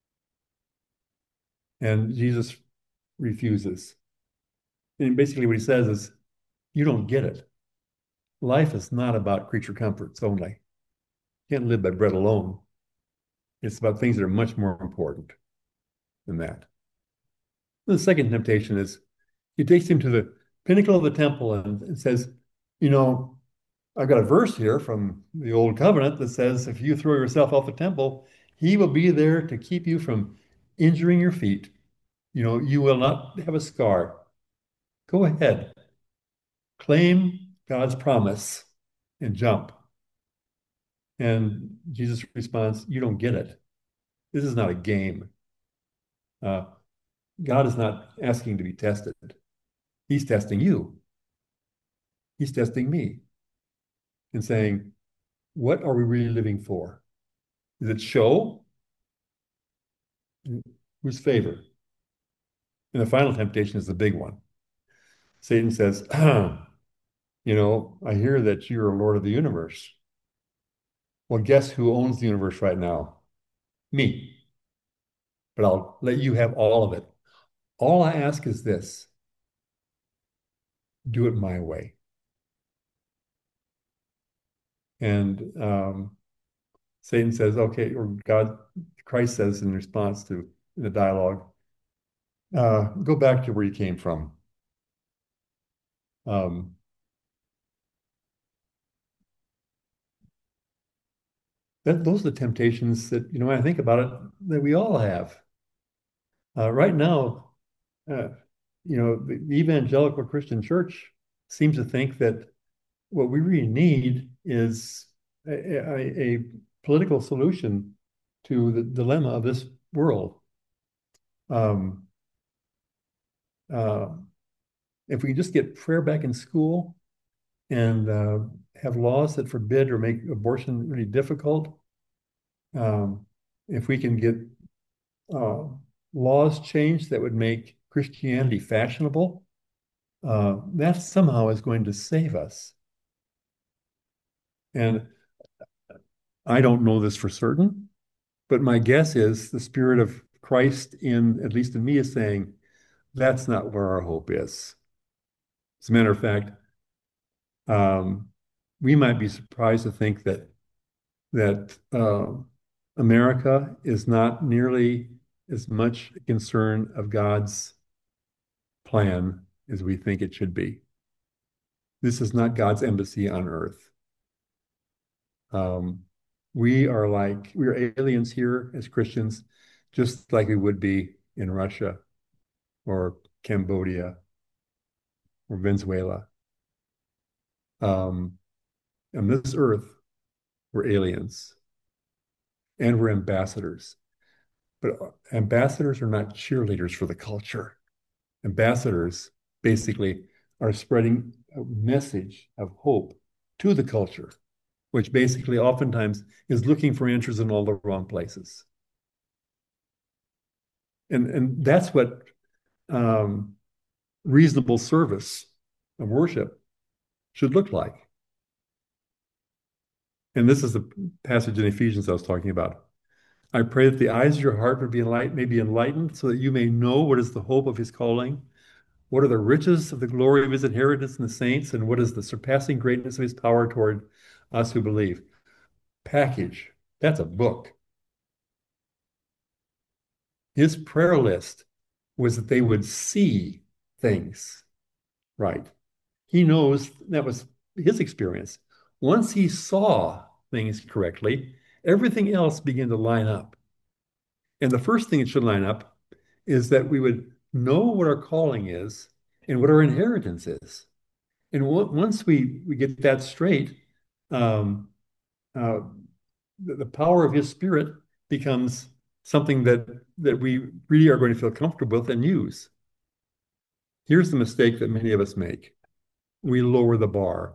And Jesus refuses. And basically what he says is, you don't get it. Life is not about creature comforts only. You can't live by bread alone. It's about things that are much more important than that. The second temptation is he takes him to the pinnacle of the temple and says, you know, I've got a verse here from the Old Covenant that says if you throw yourself off the temple, he will be there to keep you from injuring your feet. You know, you will not have a scar. Go ahead, claim God's promise and jump. And Jesus responds, you don't get it. This is not a game. Uh, God is not asking to be tested. He's testing you. He's testing me and saying, what are we really living for? Is it show? Whose favor? And the final temptation is the big one. Satan says, you know, I hear that you're a Lord of the universe. Well, guess who owns the universe right now? Me. But I'll let you have all of it. All I ask is this, do it my way. And Satan says, okay, or God, Christ says in response to the dialogue, go back to where you came from. Um, those are the temptations that, you know, when I think about it, that we all have. Right now, uh, you know, the evangelical Christian church seems to think that what we really need is a political solution to the dilemma of this world. Um, uh, if we can just get prayer back in school and have laws that forbid or make abortion really difficult, um, if we can get uh, laws changed that would make Christianity fashionable, that somehow is going to save us. And I don't know this for certain, but my guess is the Spirit of Christ in, at least in me, is saying that's not where our hope is. As a matter of fact, um, we might be surprised to think that America is not nearly as much a concern of God's plan as we think it should be. This is not God's embassy on earth. Um, we're aliens here as Christians, just like we would be in Russia or Cambodia or Venezuela. On this earth, we're aliens and we're ambassadors. But ambassadors are not cheerleaders for the culture. Ambassadors basically are spreading a message of hope to the culture, which basically oftentimes is looking for answers in all the wrong places. And that's what um, reasonable service and worship should look like. And this is the passage in Ephesians I was talking about. I pray that the eyes of your heart may be enlightened so that you may know what is the hope of his calling, what are the riches of the glory of his inheritance in the saints, and what is the surpassing greatness of his power toward us who believe. Package, that's a book. His prayer list was that they would see things right. He knows that was his experience. Once he saw things correctly, everything else began to line up. And the first thing it should line up is that we would know what our calling is and what our inheritance is. And once we get that straight, um, uh, the power of his spirit becomes something that we really are going to feel comfortable with and use. Here's the mistake that many of us make. We lower the bar.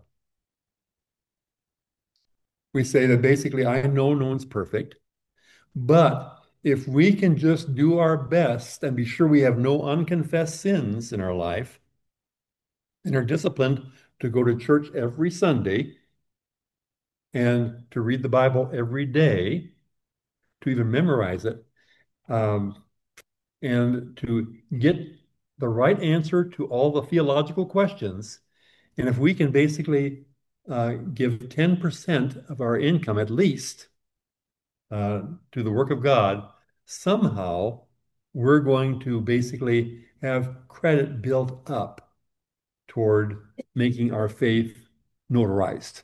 We say that basically, I know no one's perfect, but if we can just do our best and be sure we have no unconfessed sins in our life and are disciplined to go to church every Sunday and to read the Bible every day, to even memorize it, um, and to get the right answer to all the theological questions. And if we can basically give 10% of our income at least uh, to the work of God, somehow we're going to basically have credit built up toward making our faith notarized.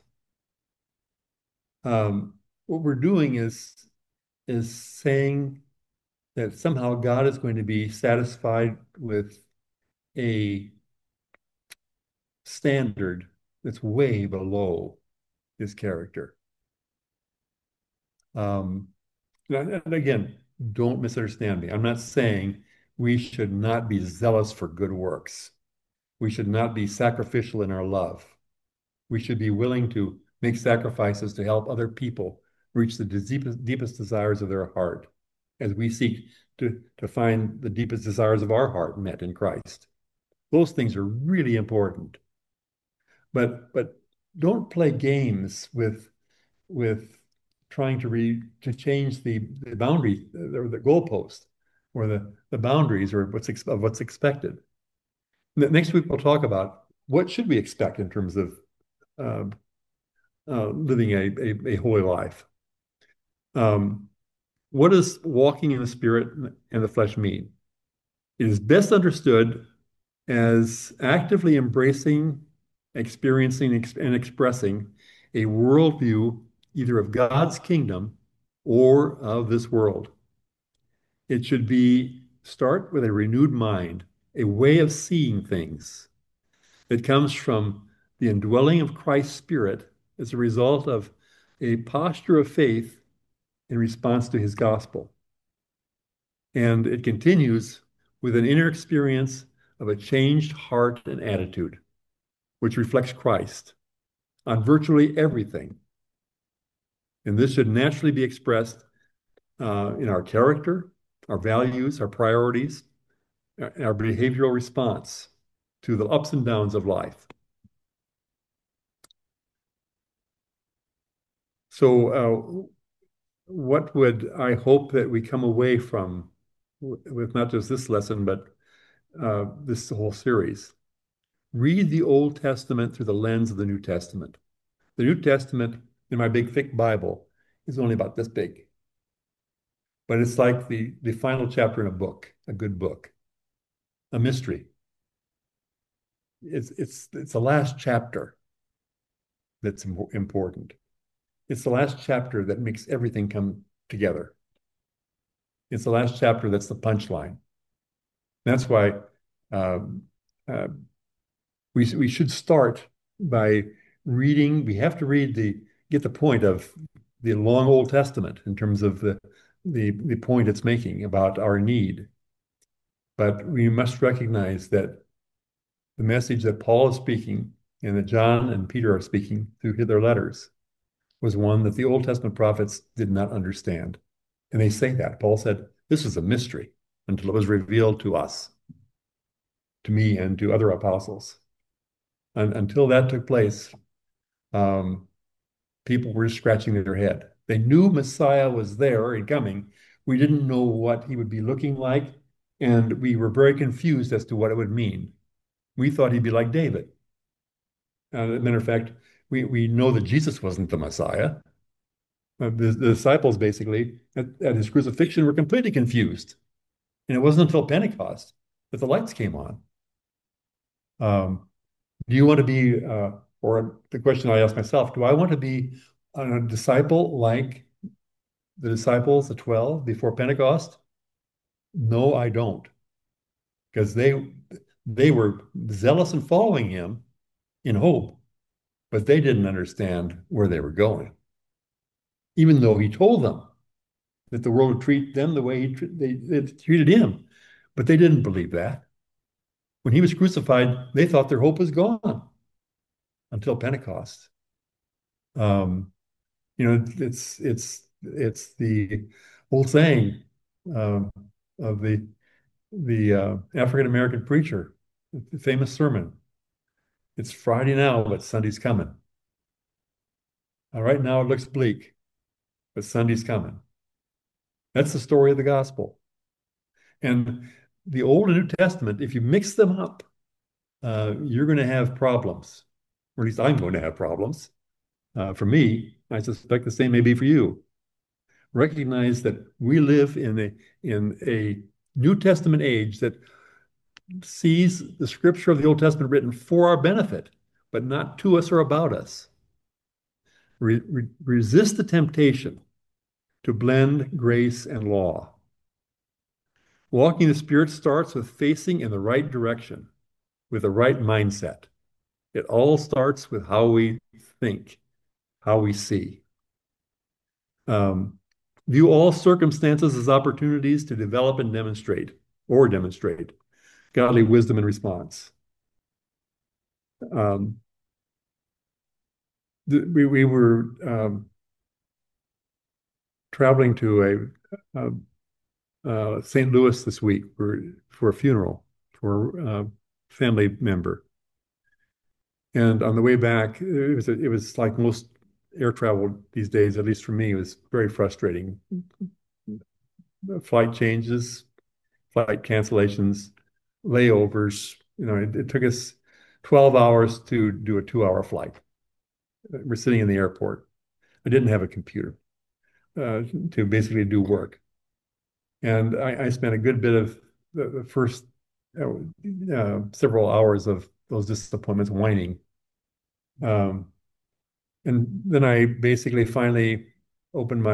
What we're doing is saying that somehow God is going to be satisfied with a standard that's way below his character. Um, and again, don't misunderstand me. I'm not saying we should not be zealous for good works. We should not be sacrificial in our love. We should be willing to make sacrifices to help other people reach the deepest desires of their heart as we seek to find the deepest desires of our heart met in Christ. Those things are really important. But don't play games with trying to change the boundary or the goalpost or the boundaries or what's expected. Next week we'll talk about what should we expect in terms of uh, living a holy life. Um, what does walking in the spirit and the flesh mean? It is best understood as actively embracing, experiencing, and expressing a worldview either of God's kingdom or of this world. It should be start with a renewed mind, a way of seeing things that comes from the indwelling of Christ's Spirit as a result of a posture of faith in response to his gospel. And it continues with an inner experience of a changed heart and attitude, which reflects Christ on virtually everything. And this should naturally be expressed in our character, our values, our priorities, our behavioral response to the ups and downs of life. So, what would I hope that we come away from with not just this lesson, but this whole series? Read the Old Testament through the lens of the New Testament. The New Testament in my big thick Bible is only about this big, but it's like the final chapter in a book, a good book, a mystery. It's the last chapter that's important. It's the last chapter that makes everything come together. It's the last chapter that's the punchline. That's why um, uh, we should start by reading. We have to read get the point of the long Old Testament in terms of the point it's making about our need. But we must recognize that the message that Paul is speaking and that John and Peter are speaking through their letters was one that the Old Testament prophets did not understand. And they say that. Paul said, this is a mystery until it was revealed to us, to me, and to other apostles. And until that took place, um, people were scratching their head. They knew Messiah was there and coming. We didn't know what he would be looking like, and we were very confused as to what it would mean. We thought he'd be like David. As a matter of fact, we know that Jesus wasn't the Messiah. The disciples basically at his crucifixion were completely confused. And it wasn't until Pentecost that the lights came on. Um, do you want to be, or the question I ask myself, do I want to be a disciple like the disciples, the 12 before Pentecost? No, I don't, because they were zealous in following him in hope, but they didn't understand where they were going, even though he told them that the world would treat them the way they treated him. But they didn't believe that. When he was crucified, they thought their hope was gone until Pentecost. Um, it's the old saying um, of the African American preacher, the famous sermon. It's Friday now, but Sunday's coming. All right, now it looks bleak, but Sunday's coming. That's the story of the gospel. And the Old and New Testament, if you mix them up, you're going to have problems, or at least I'm going to have problems. For me, I suspect the same may be for you. recognize that we live in a New Testament age that sees the scripture of the Old Testament written for our benefit, but not to us or about us. Resist the temptation to blend grace and law. Walking the Spirit starts with facing in the right direction, with the right mindset. It all starts with how we think, how we see. Um, View all circumstances as opportunities to develop and demonstrate godly wisdom and response. Um, we were traveling to St. Louis this week for a funeral for a family member. And on the way back, it was like most air travel these days, at least for me, it was very frustrating. Flight changes, flight cancellations, layovers. It took us 12 hours to do a 2-hour flight. We're sitting in the airport. I didn't have a computer to basically do work. And I spent a good bit of the first several hours of those disappointments whining. Um, and then I basically finally opened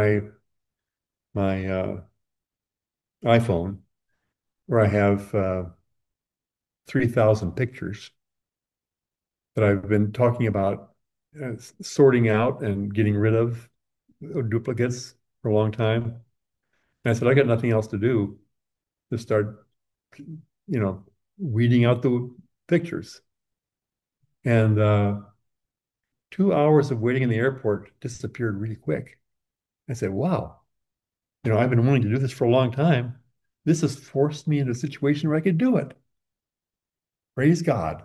my iPhone where I have 3,000 pictures that I've been talking about sorting out and getting rid of duplicates for a long time. And I said, I got nothing else to do to start, weeding out the pictures. And 2 hours of waiting in the airport disappeared really quick. I said, wow, I've been wanting to do this for a long time. This has forced me into a situation where I could do it. Praise God.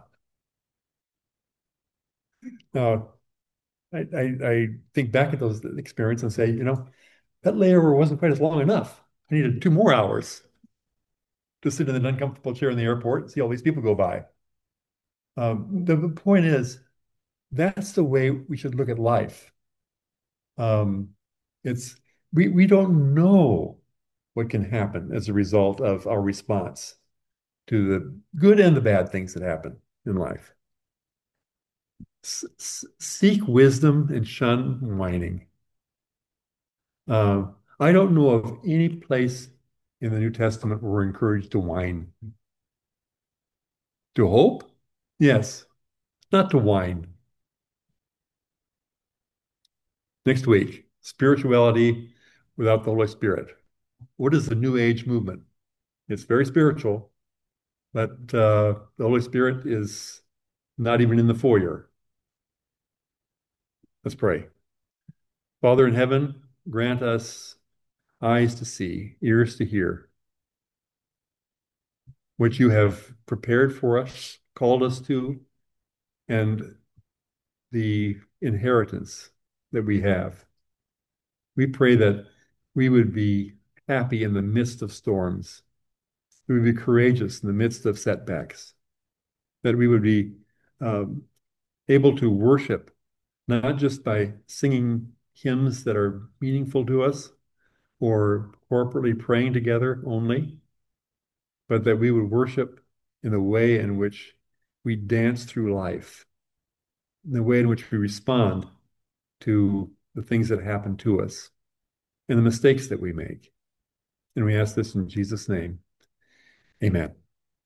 Now, I think back at those experiences and say, that layover wasn't quite as long enough. I needed 2 more hours to sit in an uncomfortable chair in the airport and see all these people go by. The point is, that's the way we should look at life. Um, it's we don't know what can happen as a result of our response to the good and the bad things that happen in life. Seek wisdom and shun whining. I don't know of any place in the New Testament where we're encouraged to whine. To hope? Yes, not to whine. Next week, spirituality without the Holy Spirit. What is the New Age movement? It's very spiritual, but the Holy Spirit is not even in the foyer. Let's pray. Father in heaven, grant us eyes to see, ears to hear what you have prepared for us, called us to, and the inheritance that we have. We pray that we would be happy in the midst of storms. We would be courageous in the midst of setbacks. That we would be um, able to worship, not just by singing hymns that are meaningful to us or corporately praying together only, but that we would worship in the way in which we dance through life, in the way in which we respond to the things that happen to us and the mistakes that we make. And we ask this in Jesus' name. Amen.